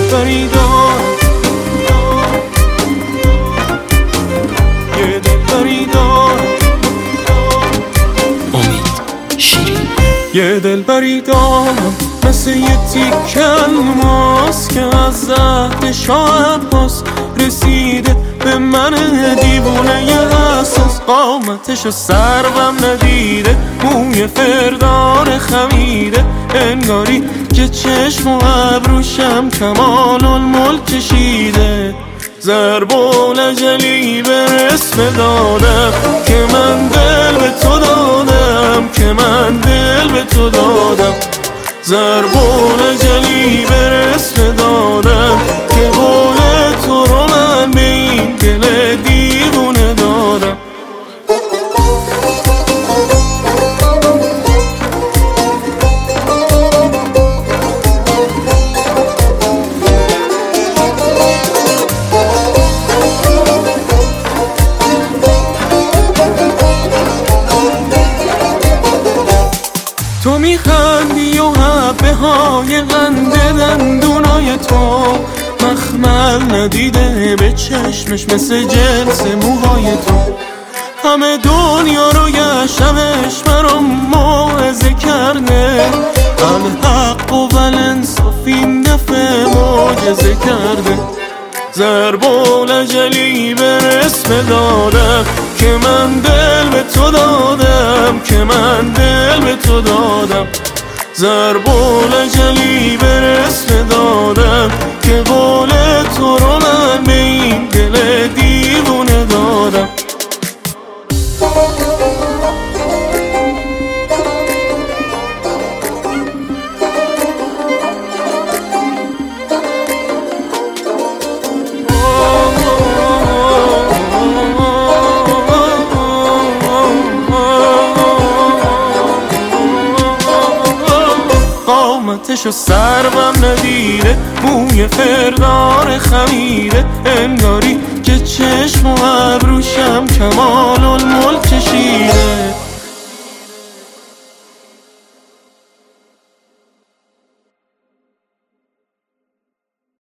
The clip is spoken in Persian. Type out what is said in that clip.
دلبری دارم، یه دلبری دارم، امید شیرین. یه دلبری دارم مثل یه تیکه الماس که از زهد شاه عباس رسیده به من دیوونه ی اساس. قامتشو سربم ندیده، موی فردار خمیده، انگاری که چشم و ابروشم کمال الملک کشیده. ضرب العجلی به رسم دادم که من دل به تو دادم، که من دل به تو دادم. ضرب العجلی به رسم دادم که قول تو رو من به این دل دیوونه دادم. تو میخندی و حبه های قند دندونای تو مخمل ندیده به چشمش مثل جنس موهای تو. همه دنیا رو گشتمش برام موعظه کرده، الحق و الانصاف این دفعه معجزه کرده. ضرب العجلی به رسم دادم که من دل به تو دادم، که من دل به تو دادم. ضرب العجلی به رسم دادم که قول تو رو من به این دل دیوونه دادم. قامتشو سربم ندیده، موی فردار خمیده، انگاری که چشم و